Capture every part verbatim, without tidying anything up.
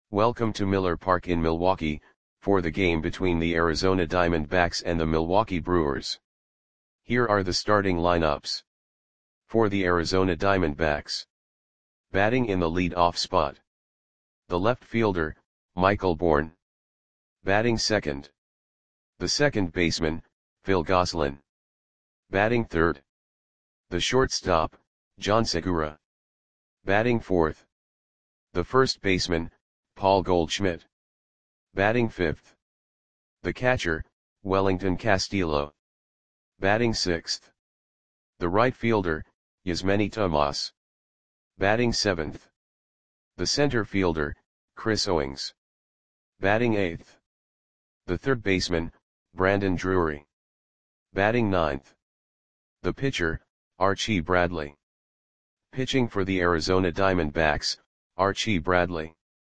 Welcome to Miller Park in Milwaukee, for the game between the Arizona Diamondbacks and the Milwaukee Brewers. Here are the starting lineups. For the Arizona Diamondbacks. Batting in the lead-off spot. The left fielder, Michael Bourn. Batting second. The second baseman, Phil Gosselin. Batting third. The shortstop, John Segura. Batting fourth. The first baseman, Paul Goldschmidt. Batting fifth. The catcher, Wellington Castillo. Batting sixth. The right fielder, Yasmany Tomas. Batting seventh. The center fielder, Chris Owings. Batting eighth. The third baseman, Brandon Drury. Batting ninth. The pitcher, Archie Bradley. Pitching for the Arizona Diamondbacks, Archie Bradley.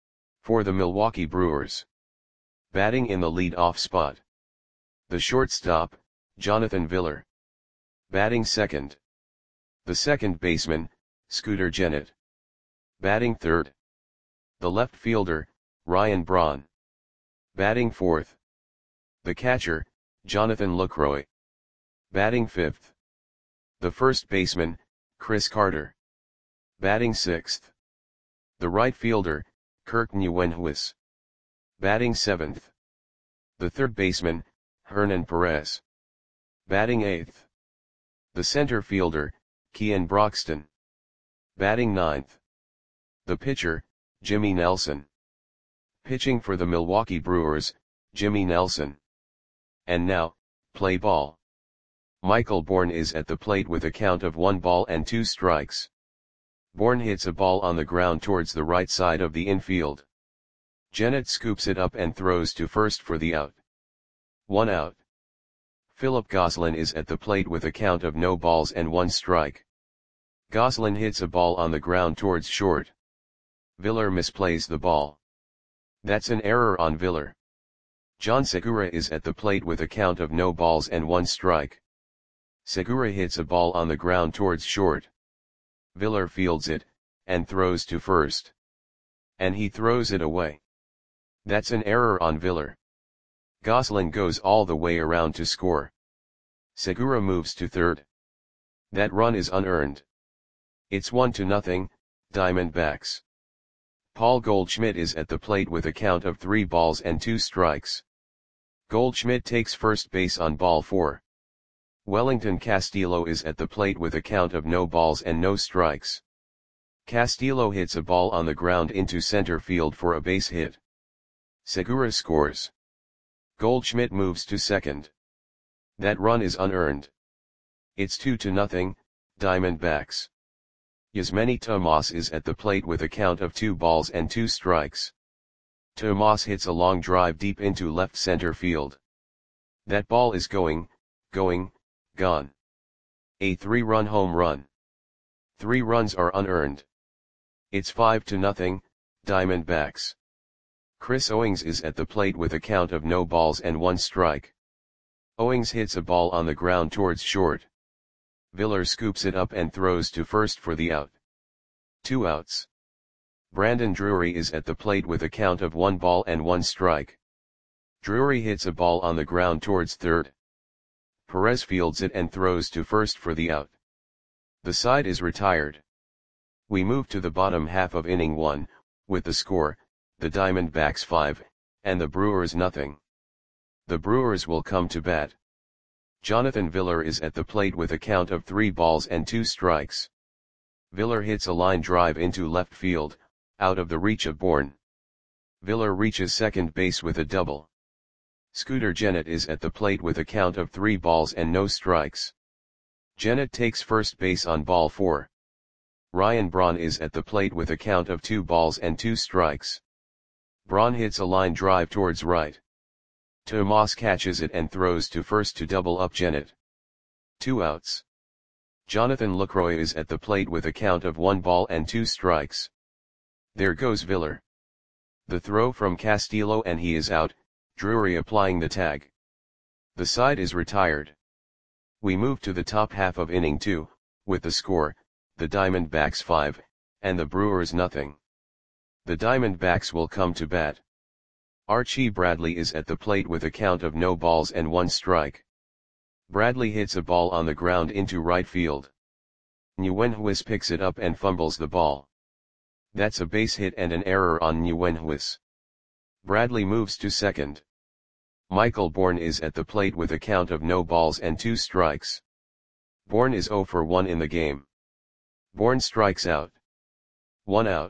For the Milwaukee Brewers. Batting in the lead-off spot. The shortstop, Jonathan Villar. Batting second. The second baseman, Scooter Gennett. Batting third. The left fielder, Ryan Braun. Batting fourth. The catcher, Jonathan Lucroy. Batting fifth. The first baseman, Chris Carter. Batting sixth. The right fielder, Kirk Nieuwenhuis. Batting seventh. The third baseman, Hernan Perez. Batting eighth. The center fielder, Kean Broxton. Batting ninth. The pitcher, Jimmy Nelson. Pitching for the Milwaukee Brewers, Jimmy Nelson. And now, play ball. Michael Bourn is at the plate with a count of one ball and two strikes. Bourn hits a ball on the ground towards the right side of the infield. Gennett scoops it up and throws to first for the out. One out. Philip Gosselin is at the plate with a count of no balls and one strike. Gosselin hits a ball on the ground towards short. Villar misplays the ball. That's an error on Villar. John Segura is at the plate with a count of no balls and one strike. Segura hits a ball on the ground towards short. Villar fields it, and throws to first. And he throws it away. That's an error on Villar. Gosselin goes all the way around to score. Segura moves to third. That run is unearned. It's one to nothing, Diamondbacks. Paul Goldschmidt is at the plate with a count of three balls and two strikes. Goldschmidt takes first base on ball four. Wellington Castillo is at the plate with a count of no balls and no strikes. Castillo hits a ball on the ground into center field for a base hit. Segura scores. Goldschmidt moves to second. That run is unearned. It's two to nothing, Diamondbacks. Yasmany Tomas is at the plate with a count of two balls and two strikes. Tomas hits a long drive deep into left center field. That ball is going, going, gone. A three-run home run. Three runs are unearned. It's five to nothing, Diamondbacks. Chris Owings is at the plate with a count of no balls and one strike. Owings hits a ball on the ground towards short. Villar scoops it up and throws to first for the out. Two outs. Brandon Drury is at the plate with a count of one ball and one strike. Drury hits a ball on the ground towards third. Perez fields it and throws to first for the out. The side is retired. We move to the bottom half of inning one, with the score, the Diamondbacks five, and the Brewers nothing. The Brewers will come to bat. Jonathan Villar is at the plate with a count of three balls and two strikes. Villar hits a line drive into left field, out of the reach of Bourn. Villar reaches second base with a double. Scooter Gennett is at the plate with a count of three balls and no strikes. Gennett takes first base on ball four. Ryan Braun is at the plate with a count of two balls and two strikes. Braun hits a line drive towards right. Tomas catches it and throws to first to double up Gennett. Two outs. Jonathan Lucroy is at the plate with a count of one ball and two strikes. There goes Villar. The throw from Castillo and he is out, Drury applying the tag. The side is retired. We move to the top half of inning two, with the score, the Diamondbacks five, and the Brewers nothing. The Diamondbacks will come to bat. Archie Bradley is at the plate with a count of no balls and one strike. Bradley hits a ball on the ground into right field. Nguyenhuis picks it up and fumbles the ball. That's a base hit and an error on Nguyenhuis. Bradley moves to second. Michael Bourne is at the plate with a count of no balls and two strikes. Bourne is zero for one in the game. Bourne strikes out. One out.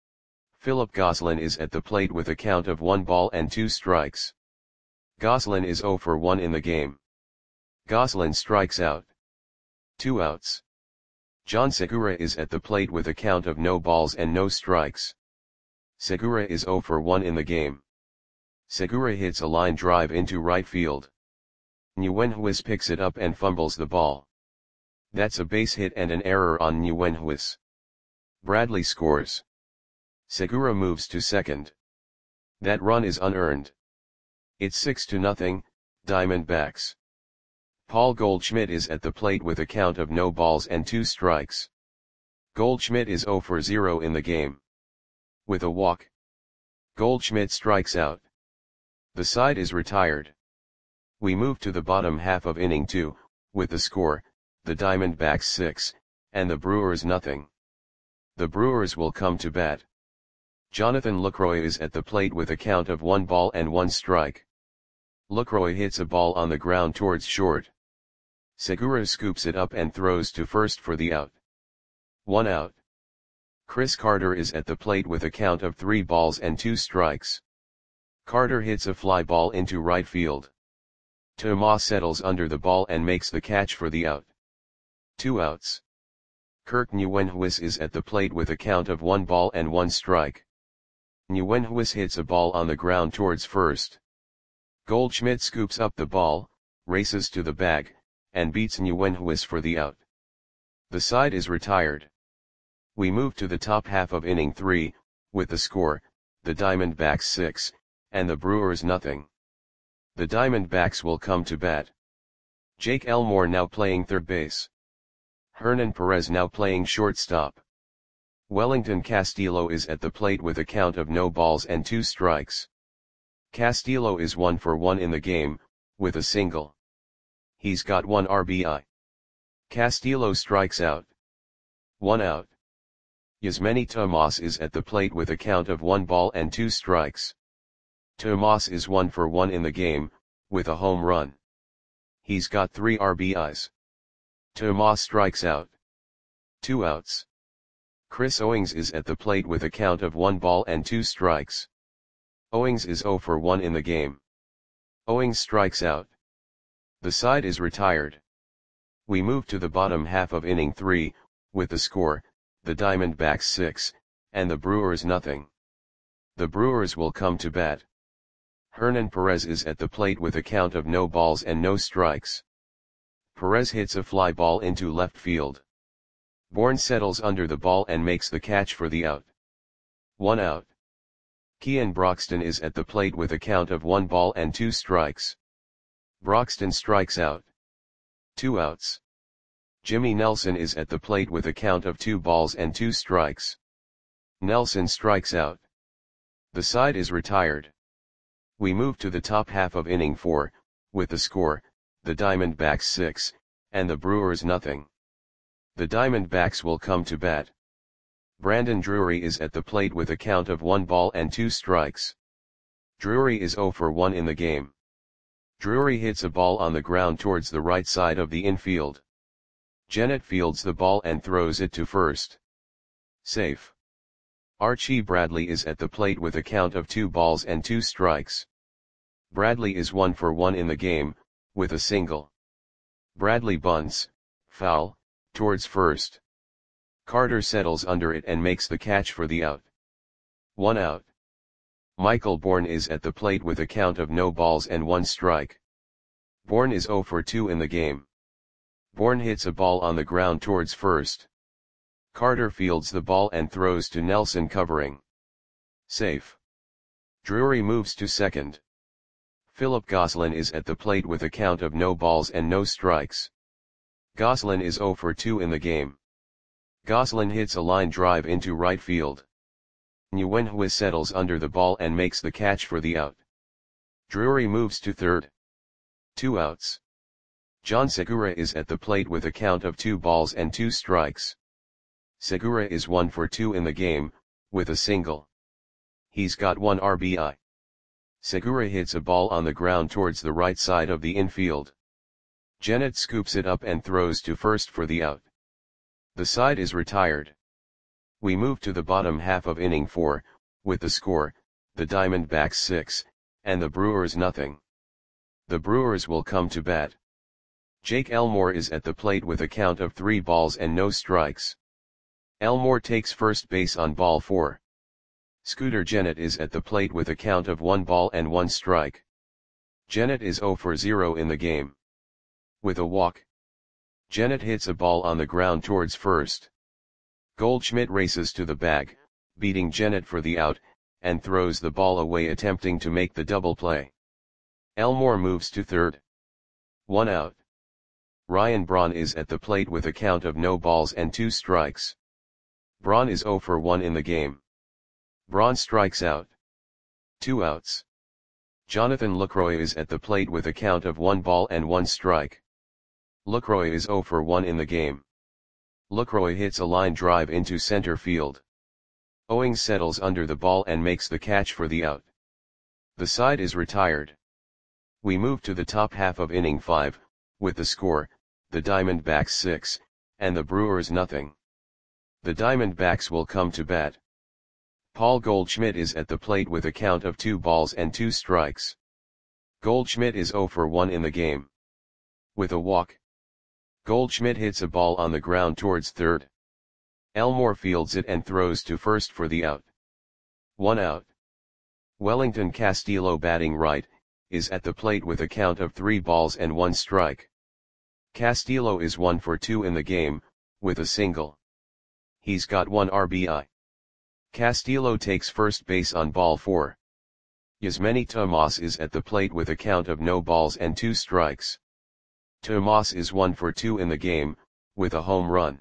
Philip Gosselin is at the plate with a count of one ball and two strikes. Gosselin is zero for one in the game. Gosselin strikes out. Two outs. John Segura is at the plate with a count of no balls and no strikes. Segura is zero for one in the game. Segura hits a line drive into right field. Nguyenhuis picks it up and fumbles the ball. That's a base hit and an error on Nguyenhuis. Bradley scores. Segura moves to second. That run is unearned. It's six to nothing, Diamondbacks. Paul Goldschmidt is at the plate with a count of no balls and two strikes. Goldschmidt is zero for zero in the game. With a walk, Goldschmidt strikes out. The side is retired. We move to the bottom half of inning two, with the score, the Diamondbacks six, and the Brewers nothing. The Brewers will come to bat. Jonathan Lucroy is at the plate with a count of one ball and one strike. Lucroy hits a ball on the ground towards short. Segura scoops it up and throws to first for the out. One out. Chris Carter is at the plate with a count of three balls and two strikes. Carter hits a fly ball into right field. Tomas settles under the ball and makes the catch for the out. Two outs. Kirk Nguyenhuis is at the plate with a count of one ball and one strike. Nguyenhuis hits a ball on the ground towards first. Goldschmidt scoops up the ball, races to the bag, and beats Nguyenhuis for the out. The side is retired. We move to the top half of inning three, with the score, the Diamondbacks six, and the Brewers nothing. The Diamondbacks will come to bat. Jake Elmore now playing third base. Hernan Perez now playing shortstop. Wellington Castillo is at the plate with a count of no balls and two strikes. Castillo is one for one in the game, with a single. He's got one R B I. Castillo strikes out. One out. Yasmany Tomas is at the plate with a count of one ball and two strikes. Tomas is one for one in the game, with a home run. He's got three R B Is. Tomas strikes out. Two outs. Chris Owings is at the plate with a count of one ball and two strikes. Owings is zero for one in the game. Owings strikes out. The side is retired. We move to the bottom half of inning three, with the score, the Diamondbacks six, and the Brewers nothing. The Brewers will come to bat. Hernan Perez is at the plate with a count of no balls and no strikes. Perez hits a fly ball into left field. Bourne settles under the ball and makes the catch for the out. One out. Kean Broxton is at the plate with a count of one ball and two strikes. Broxton strikes out. Two outs. Jimmy Nelson is at the plate with a count of two balls and two strikes. Nelson strikes out. The side is retired. We move to the top half of inning four, with the score, the Diamondbacks six, and the Brewers nothing. The Diamondbacks will come to bat. Brandon Drury is at the plate with a count of one ball and two strikes. Drury is zero for one in the game. Drury hits a ball on the ground towards the right side of the infield. Jennett fields the ball and throws it to first. Safe. Archie Bradley is at the plate with a count of two balls and two strikes. Bradley is one for one in the game, with a single. Bradley bunts, foul, towards first. Carter settles under it and makes the catch for the out. One out. Michael Bourne is at the plate with a count of no balls and one strike. Bourne is zero for two in the game. Bourne hits a ball on the ground towards first. Carter fields the ball and throws to Nelson covering. Safe. Drury moves to second. Philip Gosselin is at the plate with a count of no balls and no strikes. Gosselin is zero for two in the game. Gosselin hits a line drive into right field. Nguyenhue settles under the ball and makes the catch for the out. Drury moves to third. Two outs. John Segura is at the plate with a count of two balls and two strikes. Segura is one for two in the game, with a single. He's got one R B I. Segura hits a ball on the ground towards the right side of the infield. Gennett scoops it up and throws to first for the out. The side is retired. We move to the bottom half of inning four, with the score, the Diamondbacks six, and the Brewers nothing. The Brewers will come to bat. Jake Elmore is at the plate with a count of three balls and no strikes. Elmore takes first base on ball four. Scooter Gennett is at the plate with a count of one ball and one strike. Gennett is zero for zero in the game. With a walk, Gennett hits a ball on the ground towards first. Goldschmidt races to the bag, beating Gennett for the out, and throws the ball away attempting to make the double play. Elmore moves to third. One out. Ryan Braun is at the plate with a count of no balls and two strikes. Braun is zero for one in the game. Braun strikes out. Two outs. Jonathan Lucroy is at the plate with a count of one ball and one strike. Lucroy is zero for one in the game. Lucroy hits a line drive into center field. Owings settles under the ball and makes the catch for the out. The side is retired. We move to the top half of inning five, with the score, the Diamondbacks six, and the Brewers nothing. The Diamondbacks will come to bat. Paul Goldschmidt is at the plate with a count of two balls and two strikes. Goldschmidt is zero for one in the game. With a walk, Goldschmidt hits a ball on the ground towards third. Elmore fields it and throws to first for the out. One out. Wellington Castillo, batting right, is at the plate with a count of three balls and one strike. Castillo is one for two in the game, with a single. He's got one R B I. Castillo takes first base on ball four. Yasmany Tomas is at the plate with a count of no balls and two strikes. Tomas is one for two in the game, with a home run.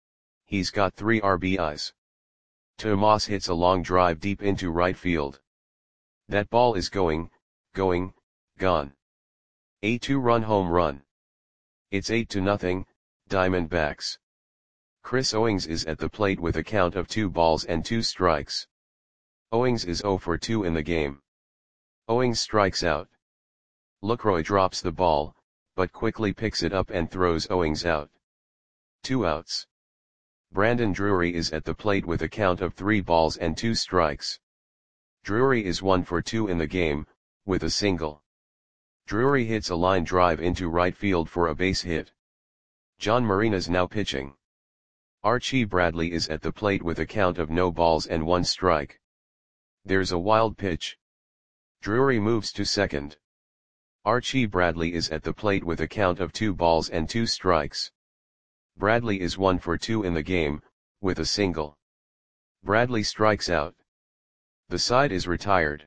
He's got three R B Is. Tomas hits a long drive deep into right field. That ball is going, going, gone. A two-run home run. It's eight to nothing, Diamondbacks. Chris Owings is at the plate with a count of two balls and two strikes. Owings is zero for two in the game. Owings strikes out. Lucroy drops the ball, but quickly picks it up and throws Owings out. Two outs. Brandon Drury is at the plate with a count of three balls and two strikes. Drury is one for two in the game, with a single. Drury hits a line drive into right field for a base hit. John Marinas now pitching. Archie Bradley is at the plate with a count of no balls and one strike. There's a wild pitch. Drury moves to second. Archie Bradley is at the plate with a count of two balls and two strikes. Bradley is one for two in the game, with a single. Bradley strikes out. The side is retired.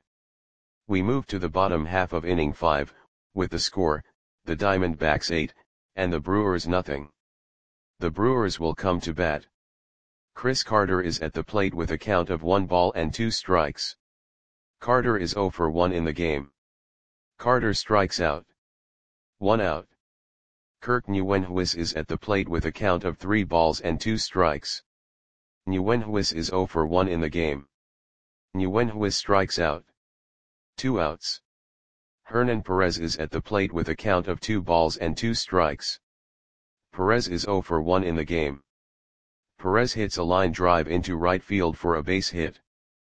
We move to the bottom half of inning five, with the score, the Diamondbacks eight, and the Brewers nothing. The Brewers will come to bat. Chris Carter is at the plate with a count of one ball and two strikes. Carter is zero for one in the game. Carter strikes out. One out. Kirk Nguyenhuis is at the plate with a count of three balls and two strikes. Nguyenhuis is zero for one in the game. Nguyenhuis strikes out. Two outs. Hernan Perez is at the plate with a count of two balls and two strikes. Perez is zero for one in the game. Perez hits a line drive into right field for a base hit.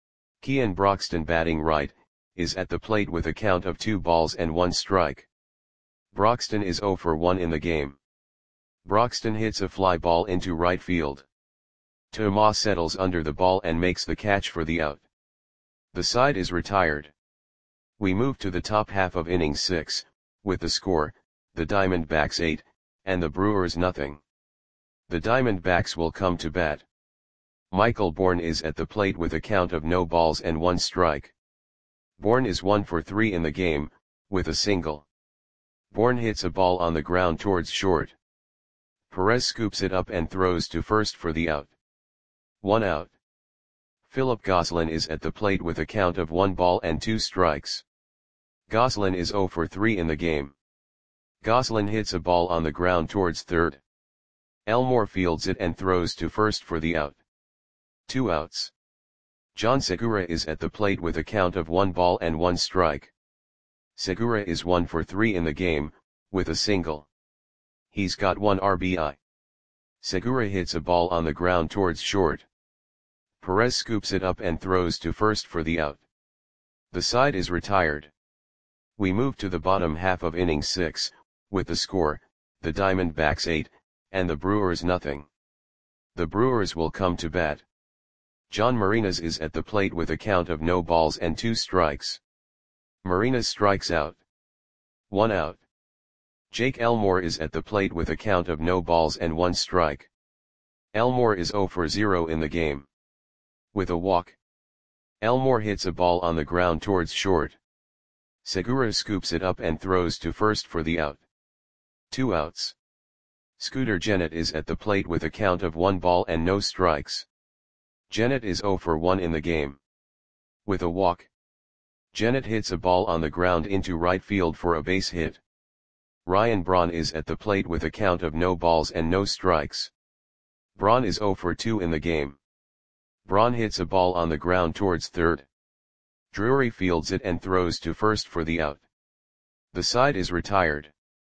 Kean Broxton, batting right, is at the plate with a count of two balls and one strike. Broxton is zero for one in the game. Broxton hits a fly ball into right field. Tomas settles under the ball and makes the catch for the out. The side is retired. We move to the top half of inning six, with the score, the Diamondbacks eight, and the Brewers nothing. The Diamondbacks will come to bat. Michael Bourne is at the plate with a count of no balls and one strike. Bourne is one for three in the game, with a single. Bourne hits a ball on the ground towards short. Perez scoops it up and throws to first for the out. One out. Philip Gosselin is at the plate with a count of one ball and two strikes. Gosselin is zero for three in the game. Gosselin hits a ball on the ground towards third. Elmore fields it and throws to first for the out. Two outs. John Segura is at the plate with a count of one ball and one strike. Segura is one for three in the game, with a single. He's got one R B I. Segura hits a ball on the ground towards short. Perez scoops it up and throws to first for the out. The side is retired. We move to the bottom half of inning six, with the score, the Diamondbacks eight, and the Brewers nothing. The Brewers will come to bat. John Marinas is at the plate with a count of no balls and two strikes. Marinas strikes out. One out. Jake Elmore is at the plate with a count of no balls and one strike. Elmore is zero for zero in the game. With a walk. Elmore hits a ball on the ground towards short. Segura scoops it up and throws to first for the out. Two outs. Scooter Gennett is at the plate with a count of one ball and no strikes. Gennett is zero for one in the game. With a walk. Gennett hits a ball on the ground into right field for a base hit. Ryan Braun is at the plate with a count of no balls and no strikes. Braun is zero for two in the game. Braun hits a ball on the ground towards third. Drury fields it and throws to first for the out. The side is retired.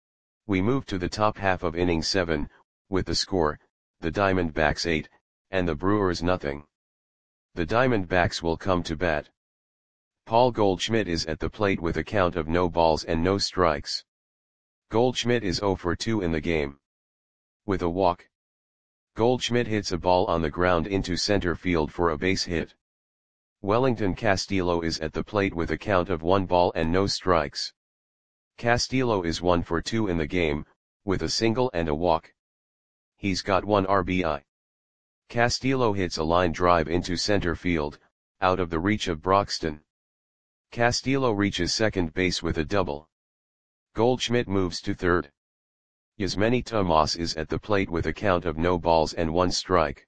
We move to the top half of inning seven, with the score, the Diamondbacks eight, and the Brewers nothing. The Diamondbacks will come to bat. Paul Goldschmidt is at the plate with a count of no balls and no strikes. Goldschmidt is zero for two in the game. With a walk. Goldschmidt hits a ball on the ground into center field for a base hit. Wellington Castillo is at the plate with a count of one ball and no strikes. Castillo is one for two in the game, with a single and a walk. He's got one R B I. Castillo hits a line drive into center field, out of the reach of Broxton. Castillo reaches second base with a double. Goldschmidt moves to third. Yasmany Tomas is at the plate with a count of no balls and one strike.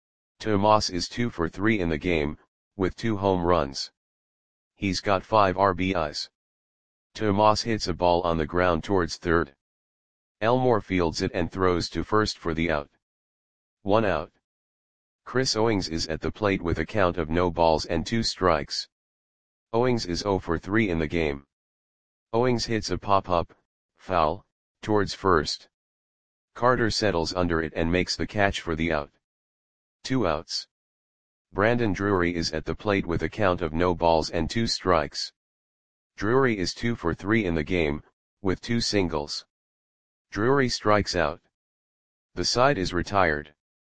Tomas is two for three in the game, with two home runs. He's got five R B Is. Tomas hits a ball on the ground towards third. Elmore fields it and throws to first for the out. One out. Chris Owings is at the plate with a count of no balls and two strikes. Owings is zero for three in the game. Owings hits a pop-up, foul, towards first. Carter settles under it and makes the catch for the out. Two outs. Brandon Drury is at the plate with a count of no balls and two strikes. Drury is two for three in the game, with two singles. Drury strikes out. The side is retired.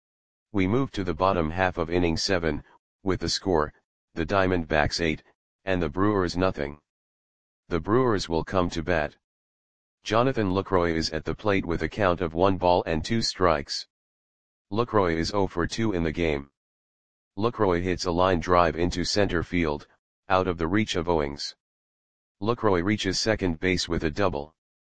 We move to the bottom half of inning seven, with the score, the Diamondbacks eight, and the Brewers nothing. The Brewers will come to bat. Jonathan Lucroy is at the plate with a count of one ball and two strikes. Lucroy is zero for two in the game. Lucroy hits a line drive into center field, out of the reach of Owings. Lucroy reaches second base with a double.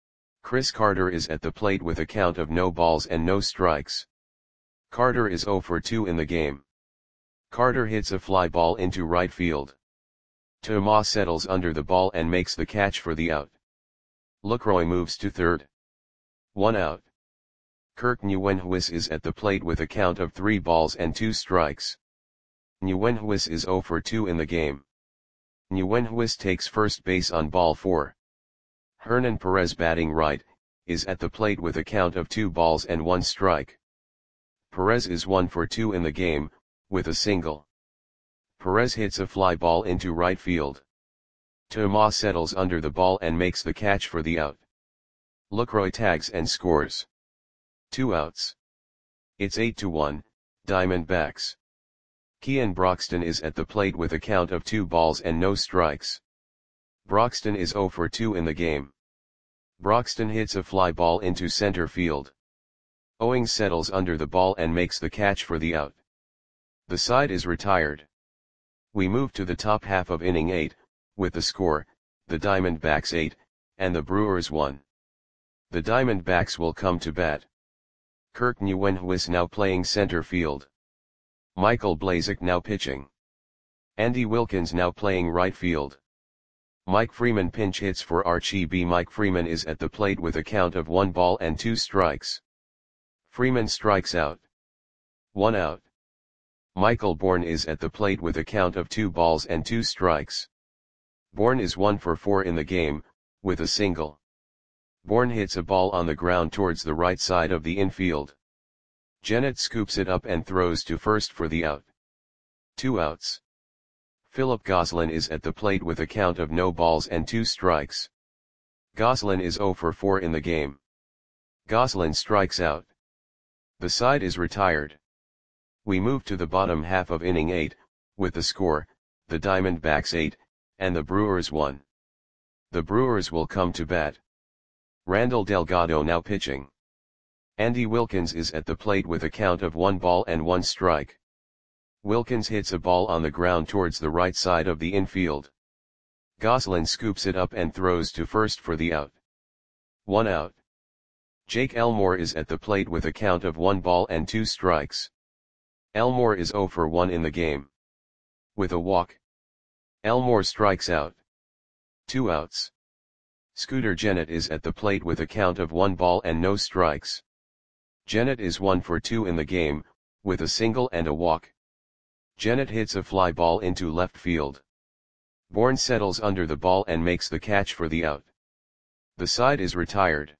Chris Carter is at the plate with a count of no balls and no strikes. Carter is zero for two in the game. Carter hits a fly ball into right field. Tomas settles under the ball and makes the catch for the out. Lucroy moves to third. One out. Kirk Nguyenhuis is at the plate with a count of three balls and two strikes. Nguyenhuis is zero for two in the game. Nguyenhuis takes first base on ball four. Hernan Perez, batting right, is at the plate with a count of two balls and one strike. Perez is one for two in the game, with a single. Perez hits a fly ball into right field. Tomas settles under the ball and makes the catch for the out. Lucroy tags and scores. Two outs. It's eight to one, Diamondbacks. Kean Broxton is at the plate with a count of two balls and no strikes. Broxton is zero for two in the game. Broxton hits a fly ball into center field. Owings settles under the ball and makes the catch for the out. The side is retired. We move to the top half of inning eight, with the score, the Diamondbacks eight, and the Brewers one. The Diamondbacks will come to bat. Kirk Nguyenhuis now playing center field. Michael Blazek now pitching. Andy Wilkins now playing right field. Mike Freeman pinch hits for Archie B. Mike Freeman is at the plate with a count of one ball and two strikes. Freeman strikes out. One out. Michael Bourne is at the plate with a count of two balls and two strikes. Bourne is one for four in the game, with a single. Bourne hits a ball on the ground towards the right side of the infield. Jennett scoops it up and throws to first for the out. Two outs. Philip Gosselin is at the plate with a count of no balls and two strikes. Gosselin is zero for four in the game. Gosselin strikes out. The side is retired. We move to the bottom half of inning eight, with the score, the Diamondbacks eight, and the Brewers one. The Brewers will come to bat. Randall Delgado now pitching. Andy Wilkins is at the plate with a count of one ball and one strike. Wilkins hits a ball on the ground towards the right side of the infield. Gosselin scoops it up and throws to first for the out. One out. Jake Elmore is at the plate with a count of one ball and two strikes. Elmore is zero for one in the game. With a walk. Elmore strikes out. Two outs. Scooter Jennett is at the plate with a count of one ball and no strikes. Jennett is one for two in the game, with a single and a walk. Jennett hits a fly ball into left field. Bourne settles under the ball and makes the catch for the out. The side is retired.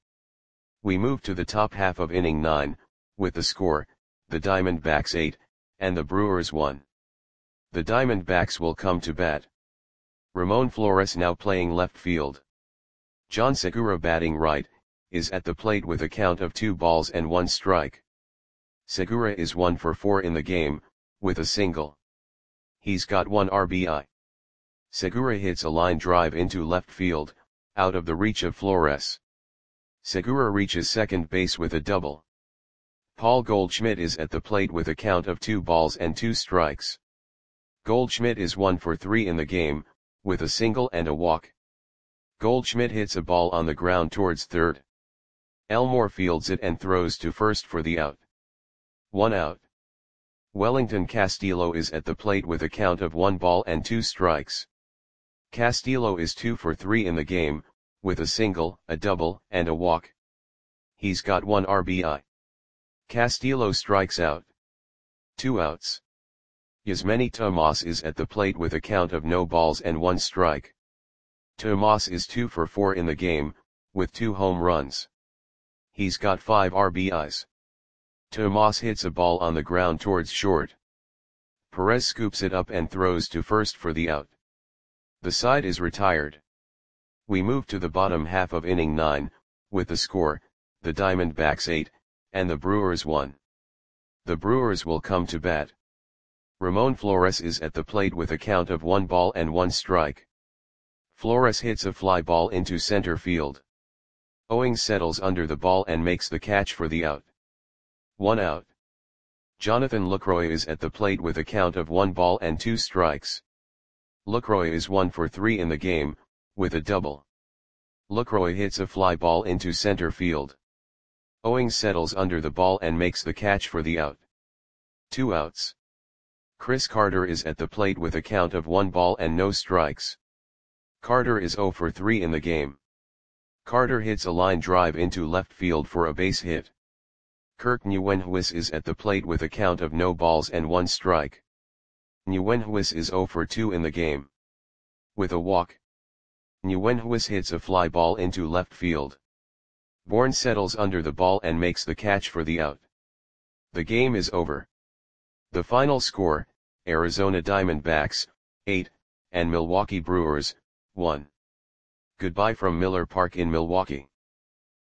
We move to the top half of inning nine, with the score, the Diamondbacks eight, and the Brewers one. The Diamondbacks will come to bat. Ramon Flores now playing left field. John Segura batting right, is at the plate with a count of two balls and one strike. Segura is one for four in the game, with a single. He's got one R B I. Segura hits a line drive into left field, out of the reach of Flores. Segura reaches second base with a double. Paul Goldschmidt is at the plate with a count of two balls and two strikes. Goldschmidt is one for three in the game, with a single and a walk. Goldschmidt hits a ball on the ground towards third. Elmore fields it and throws to first for the out. One out. Wellington Castillo is at the plate with a count of one ball and two strikes. Castillo is two for three in the game, with a single, a double, and a walk. He's got one R B I. Castillo strikes out. Two outs. Yasmany Tomas is at the plate with a count of no balls and one strike. Tomas is two for four in the game, with two home runs. He's got five R B Is. Tomas hits a ball on the ground towards short. Perez scoops it up and throws to first for the out. The side is retired. We move to the bottom half of inning nine, with the score, the Diamondbacks eight, and the Brewers one. The Brewers will come to bat. Ramon Flores is at the plate with a count of one ball and one strike. Flores hits a fly ball into center field. Owings settles under the ball and makes the catch for the out. One out. Jonathan Lucroy is at the plate with a count of one ball and two strikes. Lucroy is one for three in the game, with a double. Lucroy hits a fly ball into center field. Owings settles under the ball and makes the catch for the out. Two outs. Chris Carter is at the plate with a count of one ball and no strikes. Carter is zero for three in the game. Carter hits a line drive into left field for a base hit. Kirk Nguyenhuis is at the plate with a count of no balls and one strike. Nguyenhuis is zero for two in the game. With a walk. Nguyenhuis hits a fly ball into left field. Bourne settles under the ball and makes the catch for the out. The game is over. The final score, Arizona Diamondbacks, eight, and Milwaukee Brewers, one. Goodbye from Miller Park in Milwaukee.